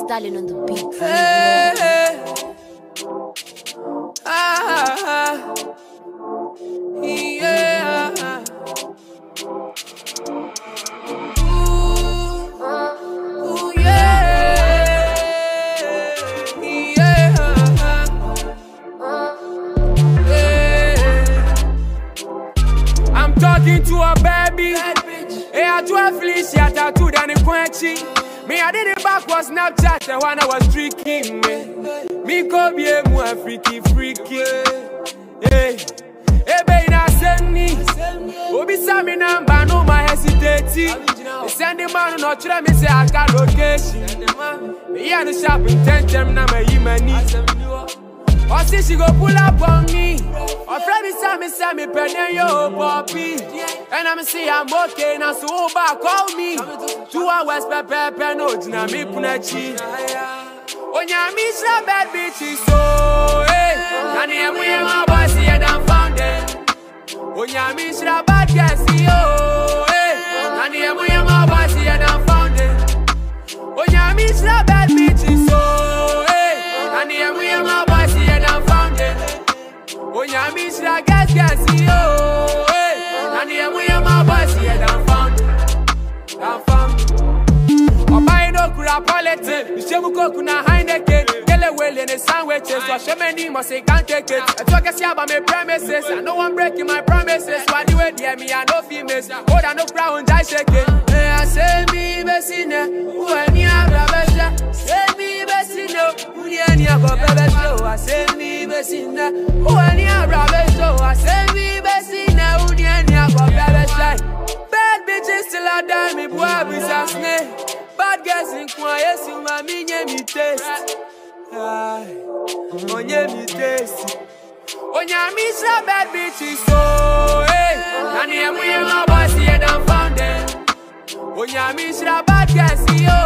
Stalin on the beat. Hey, hey. Yeah. Ooh, yeah. Yeah. I'm talking to a baby. Hey, I do a Felicia tattoo than a quenching. Me, I did it backwards Snapchat the one I was tricking me could be a more freaky. Hey, hey, baby, now send me. Obi Sami number, no my hesitating. Send the man not try me say I got location. Me and the shopping 10 time now my money. Or see she go pull up on me. Or friend me penny yo poppy. And I'm say I'm okay now so back call me. 2 hours pepe no dina me punachi. Onya me a bad bitch so hey. Nani emu my boy see you done found it. Onya me a bad guy see yo hey. Nani emu my boy see you done found it. Onya me a bad bitch so hey. Nani emu my boy see you done found it. Onya me a guy see yo hey. Nani emu my boy see you done found it. Done found it. Oba no kura politics. Ishemu kokuna Heineken. Gele well in the sandwiches. So shemeni must say can't take it. I talk about my promises. I know I'm breaking my promises. Why do it hear me? I know females. Hold on no ground, I shake it. Hey, I say me besina. Who any ababasha? Say me besina. Who any ababasha? I say me besina. Who any ababasha? I say me besina. Who any ababasha? Bad bitches still a die me boy bisa snake. Bad girls in quiet, you my me taste. Onye me taste. Onya me a bad bitch so hey. Nani emu my boy see you done found it. Onya me a bad girl see you.